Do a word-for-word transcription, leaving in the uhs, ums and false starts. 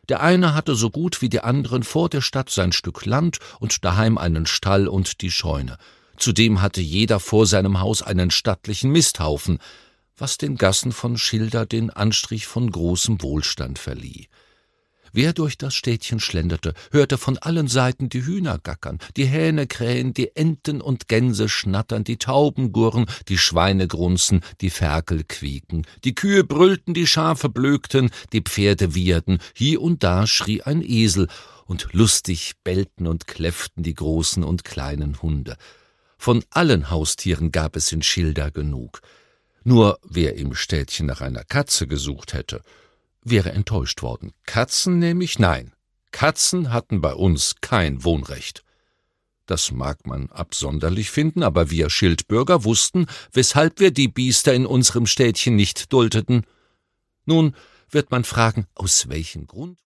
Der eine hatte so gut wie die anderen vor der Stadt sein Stück Land und daheim einen Stall und die Scheune. Zudem hatte jeder vor seinem Haus einen stattlichen Misthaufen, was den Gassen von Schilda den Anstrich von großem Wohlstand verlieh. Wer durch das Städtchen schlenderte, hörte von allen Seiten die Hühner gackern, die Hähne krähen, die Enten und Gänse schnattern, die Tauben gurren, die Schweine grunzen, die Ferkel quieken, die Kühe brüllten, die Schafe blökten, die Pferde wieherten, hie und da schrie ein Esel, und lustig bellten und kläfften die großen und kleinen Hunde. Von allen Haustieren gab es in Schilda genug. Nur wer im Städtchen nach einer Katze gesucht hätte, wäre enttäuscht worden. Katzen nämlich nein. Katzen hatten bei uns kein Wohnrecht. Das mag man absonderlich finden, aber wir Schildbürger wussten, weshalb wir die Biester in unserem Städtchen nicht duldeten. Nun wird man fragen, aus welchem Grund?